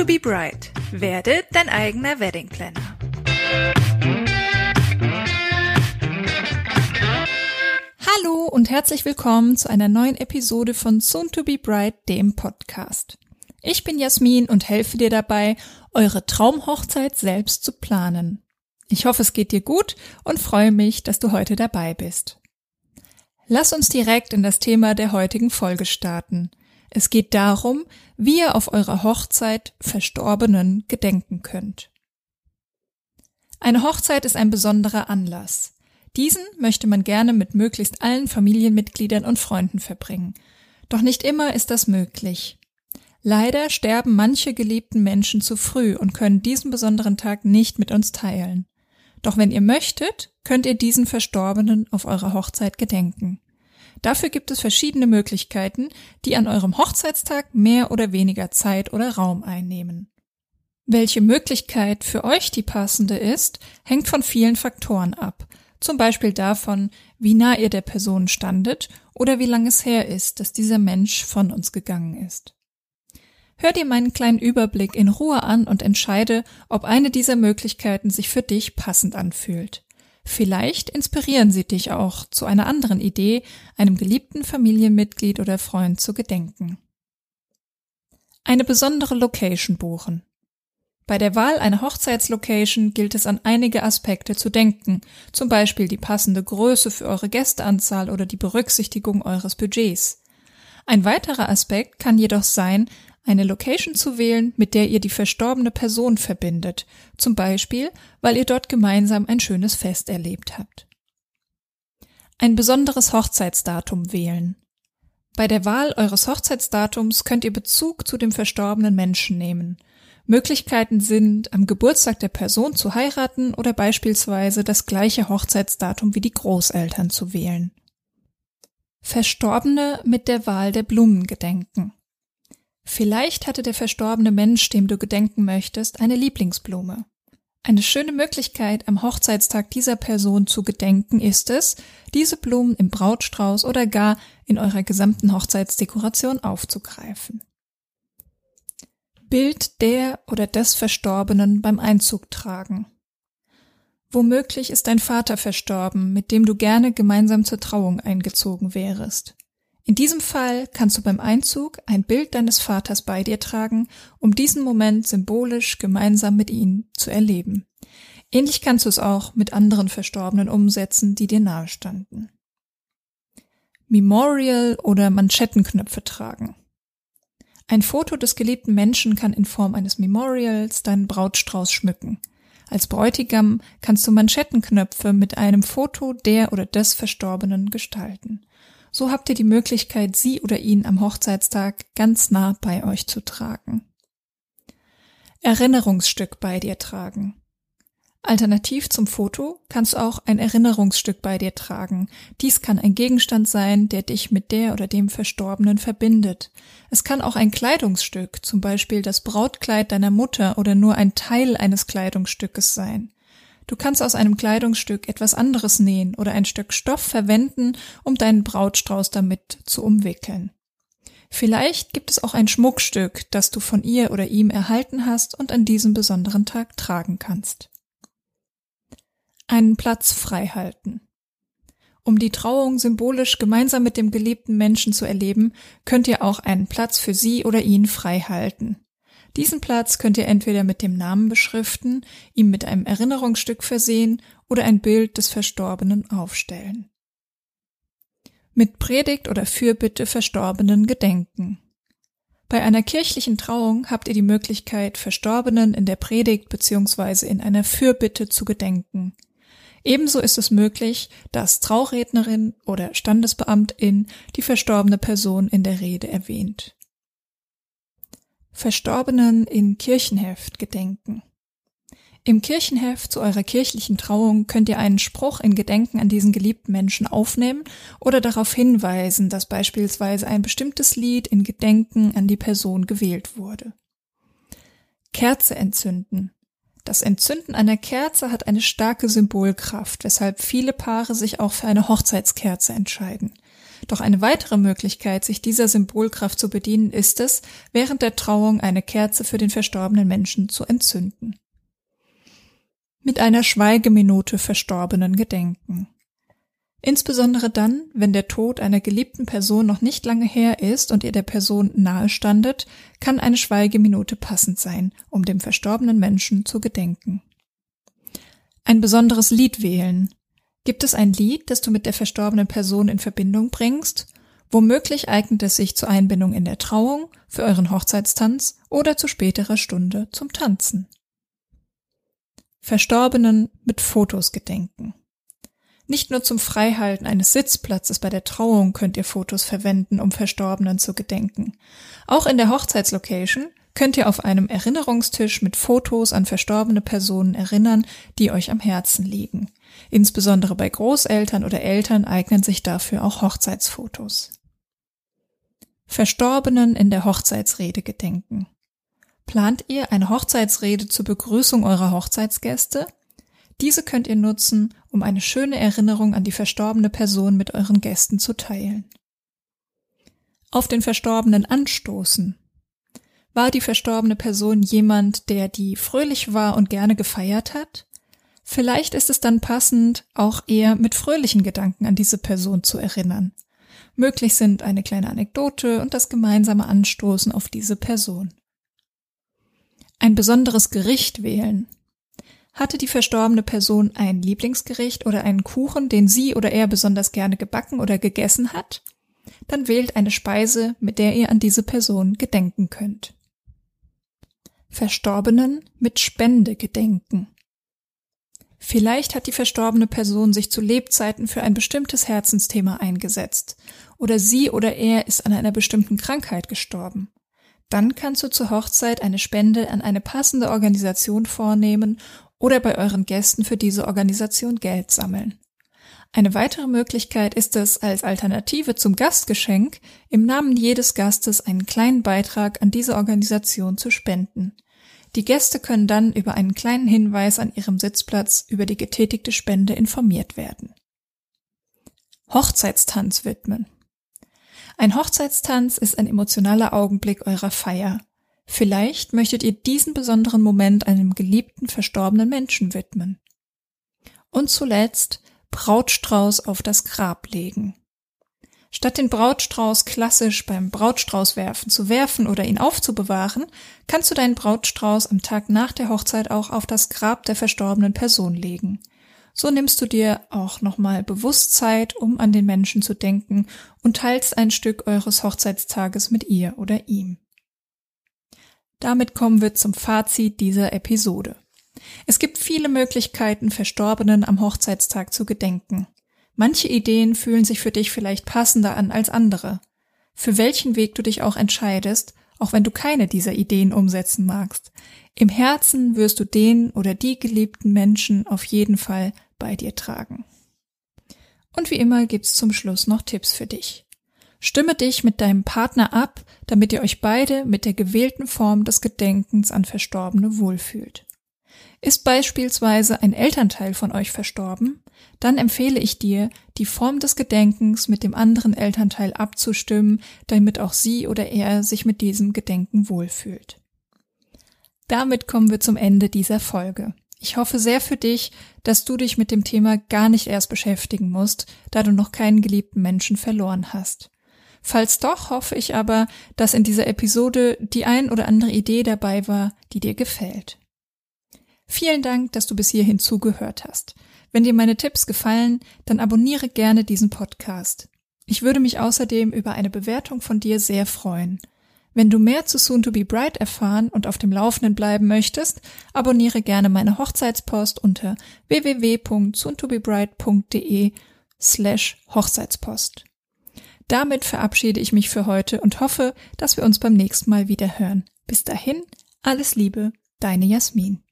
to be bride. Werde dein eigener Wedding Planner. Hallo und herzlich willkommen zu einer neuen Episode von Soon to be Bride, dem Podcast. Ich bin Jasmin und helfe dir dabei, eure Traumhochzeit selbst zu planen. Ich hoffe, es geht dir gut und freue mich, dass du heute dabei bist. Lass uns direkt in das Thema der heutigen Folge starten. Es geht darum, wie ihr auf eurer Hochzeit Verstorbenen gedenken könnt. Eine Hochzeit ist ein besonderer Anlass. Diesen möchte man gerne mit möglichst allen Familienmitgliedern und Freunden verbringen. Doch nicht immer ist das möglich. Leider sterben manche geliebten Menschen zu früh und können diesen besonderen Tag nicht mit uns teilen. Doch wenn ihr möchtet, könnt ihr diesen Verstorbenen auf eurer Hochzeit gedenken. Dafür gibt es verschiedene Möglichkeiten, die an eurem Hochzeitstag mehr oder weniger Zeit oder Raum einnehmen. Welche Möglichkeit für euch die passende ist, hängt von vielen Faktoren ab. Zum Beispiel davon, wie nah ihr der Person standet oder wie lange es her ist, dass dieser Mensch von uns gegangen ist. Hör dir meinen kleinen Überblick in Ruhe an und entscheide, ob eine dieser Möglichkeiten sich für dich passend anfühlt. Vielleicht inspirieren sie dich auch zu einer anderen Idee, einem geliebten Familienmitglied oder Freund zu gedenken. Eine besondere Location buchen. Bei der Wahl einer Hochzeitslocation gilt es an einige Aspekte zu denken, zum Beispiel die passende Größe für eure Gästeanzahl oder die Berücksichtigung eures Budgets. Ein weiterer Aspekt kann jedoch sein, eine Location zu wählen, mit der ihr die verstorbene Person verbindet, zum Beispiel, weil ihr dort gemeinsam ein schönes Fest erlebt habt. Ein besonderes Hochzeitsdatum wählen. Bei der Wahl eures Hochzeitsdatums könnt ihr Bezug zu dem verstorbenen Menschen nehmen. Möglichkeiten sind, am Geburtstag der Person zu heiraten oder beispielsweise das gleiche Hochzeitsdatum wie die Großeltern zu wählen. Verstorbene mit der Wahl der Blumen gedenken. Vielleicht hatte der verstorbene Mensch, dem du gedenken möchtest, eine Lieblingsblume. Eine schöne Möglichkeit, am Hochzeitstag dieser Person zu gedenken, ist es, diese Blumen im Brautstrauß oder gar in eurer gesamten Hochzeitsdekoration aufzugreifen. Bild der oder des Verstorbenen beim Einzug tragen. Womöglich ist dein Vater verstorben, mit dem du gerne gemeinsam zur Trauung eingezogen wärest. In diesem Fall kannst du beim Einzug ein Bild deines Vaters bei dir tragen, um diesen Moment symbolisch gemeinsam mit ihm zu erleben. Ähnlich kannst du es auch mit anderen Verstorbenen umsetzen, die dir nahestanden. Memorial oder Manschettenknöpfe tragen. Ein Foto des geliebten Menschen kann in Form eines Memorials deinen Brautstrauß schmücken. Als Bräutigam kannst du Manschettenknöpfe mit einem Foto der oder des Verstorbenen gestalten. So habt ihr die Möglichkeit, sie oder ihn am Hochzeitstag ganz nah bei euch zu tragen. Erinnerungsstück bei dir tragen. Alternativ zum Foto kannst du auch ein Erinnerungsstück bei dir tragen. Dies kann ein Gegenstand sein, der dich mit der oder dem Verstorbenen verbindet. Es kann auch ein Kleidungsstück, zum Beispiel das Brautkleid deiner Mutter oder nur ein Teil eines Kleidungsstückes sein. Du kannst aus einem Kleidungsstück etwas anderes nähen oder ein Stück Stoff verwenden, um deinen Brautstrauß damit zu umwickeln. Vielleicht gibt es auch ein Schmuckstück, das du von ihr oder ihm erhalten hast und an diesem besonderen Tag tragen kannst. Einen Platz frei halten. Um die Trauung symbolisch gemeinsam mit dem geliebten Menschen zu erleben, könnt ihr auch einen Platz für sie oder ihn frei halten. Diesen Platz könnt ihr entweder mit dem Namen beschriften, ihm mit einem Erinnerungsstück versehen oder ein Bild des Verstorbenen aufstellen. Mit Predigt oder Fürbitte Verstorbenen gedenken. Bei einer kirchlichen Trauung habt ihr die Möglichkeit, Verstorbenen in der Predigt bzw. in einer Fürbitte zu gedenken. Ebenso ist es möglich, dass Traurednerin oder Standesbeamtin die verstorbene Person in der Rede erwähnt. Verstorbenen in Kirchenheft gedenken. Im Kirchenheft zu eurer kirchlichen Trauung könnt ihr einen Spruch in Gedenken an diesen geliebten Menschen aufnehmen oder darauf hinweisen, dass beispielsweise ein bestimmtes Lied in Gedenken an die Person gewählt wurde. Kerze entzünden. Das Entzünden einer Kerze hat eine starke Symbolkraft, weshalb viele Paare sich auch für eine Hochzeitskerze entscheiden. Doch eine weitere Möglichkeit, sich dieser Symbolkraft zu bedienen, ist es, während der Trauung eine Kerze für den verstorbenen Menschen zu entzünden. Mit einer Schweigeminute Verstorbenen gedenken. Insbesondere dann, wenn der Tod einer geliebten Person noch nicht lange her ist und ihr der Person nahe standet, kann eine Schweigeminute passend sein, um dem verstorbenen Menschen zu gedenken. Ein besonderes Lied wählen. Gibt es ein Lied, das du mit der verstorbenen Person in Verbindung bringst? Womöglich eignet es sich zur Einbindung in der Trauung, für euren Hochzeitstanz oder zu späterer Stunde zum Tanzen. Verstorbenen mit Fotos gedenken. Nicht nur zum Freihalten eines Sitzplatzes bei der Trauung könnt ihr Fotos verwenden, um Verstorbenen zu gedenken. Auch in der Hochzeitslocation könnt ihr auf einem Erinnerungstisch mit Fotos an verstorbene Personen erinnern, die euch am Herzen liegen. Insbesondere bei Großeltern oder Eltern eignen sich dafür auch Hochzeitsfotos. Verstorbenen in der Hochzeitsrede gedenken. Plant ihr eine Hochzeitsrede zur Begrüßung eurer Hochzeitsgäste? Diese könnt ihr nutzen, um eine schöne Erinnerung an die verstorbene Person mit euren Gästen zu teilen. Auf den Verstorbenen anstoßen. War die verstorbene Person jemand, der die fröhlich war und gerne gefeiert hat? Vielleicht ist es dann passend, auch eher mit fröhlichen Gedanken an diese Person zu erinnern. Möglich sind eine kleine Anekdote und das gemeinsame Anstoßen auf diese Person. Ein besonderes Gericht wählen. Hatte die verstorbene Person ein Lieblingsgericht oder einen Kuchen, den sie oder er besonders gerne gebacken oder gegessen hat? Dann wählt eine Speise, mit der ihr an diese Person gedenken könnt. Verstorbenen mit Spende gedenken. Vielleicht hat die verstorbene Person sich zu Lebzeiten für ein bestimmtes Herzensthema eingesetzt oder sie oder er ist an einer bestimmten Krankheit gestorben. Dann kannst du zur Hochzeit eine Spende an eine passende Organisation vornehmen oder bei euren Gästen für diese Organisation Geld sammeln. Eine weitere Möglichkeit ist es, als Alternative zum Gastgeschenk im Namen jedes Gastes einen kleinen Beitrag an diese Organisation zu spenden. Die Gäste können dann über einen kleinen Hinweis an ihrem Sitzplatz über die getätigte Spende informiert werden. Hochzeitstanz widmen. Ein Hochzeitstanz ist ein emotionaler Augenblick eurer Feier. Vielleicht möchtet ihr diesen besonderen Moment einem geliebten, verstorbenen Menschen widmen. Und zuletzt Brautstrauß auf das Grab legen. Statt den Brautstrauß klassisch beim Brautstraußwerfen zu werfen oder ihn aufzubewahren, kannst du deinen Brautstrauß am Tag nach der Hochzeit auch auf das Grab der verstorbenen Person legen. So nimmst du dir auch nochmal bewusst Zeit, um an den Menschen zu denken und teilst ein Stück eures Hochzeitstages mit ihr oder ihm. Damit kommen wir zum Fazit dieser Episode. Es gibt viele Möglichkeiten, Verstorbenen am Hochzeitstag zu gedenken. Manche Ideen fühlen sich für dich vielleicht passender an als andere. Für welchen Weg du dich auch entscheidest, auch wenn du keine dieser Ideen umsetzen magst, im Herzen wirst du den oder die geliebten Menschen auf jeden Fall bei dir tragen. Und wie immer gibt's zum Schluss noch Tipps für dich. Stimme dich mit deinem Partner ab, damit ihr euch beide mit der gewählten Form des Gedenkens an Verstorbene wohlfühlt. Ist beispielsweise ein Elternteil von euch verstorben, dann empfehle ich dir, die Form des Gedenkens mit dem anderen Elternteil abzustimmen, damit auch sie oder er sich mit diesem Gedenken wohlfühlt. Damit kommen wir zum Ende dieser Folge. Ich hoffe sehr für dich, dass du dich mit dem Thema gar nicht erst beschäftigen musst, da du noch keinen geliebten Menschen verloren hast. Falls doch, hoffe ich aber, dass in dieser Episode die ein oder andere Idee dabei war, die dir gefällt. Vielen Dank, dass du bis hierhin zugehört hast. Wenn dir meine Tipps gefallen, dann abonniere gerne diesen Podcast. Ich würde mich außerdem über eine Bewertung von dir sehr freuen. Wenn du mehr zu Soon to be Bride erfahren und auf dem Laufenden bleiben möchtest, abonniere gerne meine Hochzeitspost unter www.soontobebride.de/Hochzeitspost. Damit verabschiede ich mich für heute und hoffe, dass wir uns beim nächsten Mal wieder hören. Bis dahin, alles Liebe, deine Jasmin.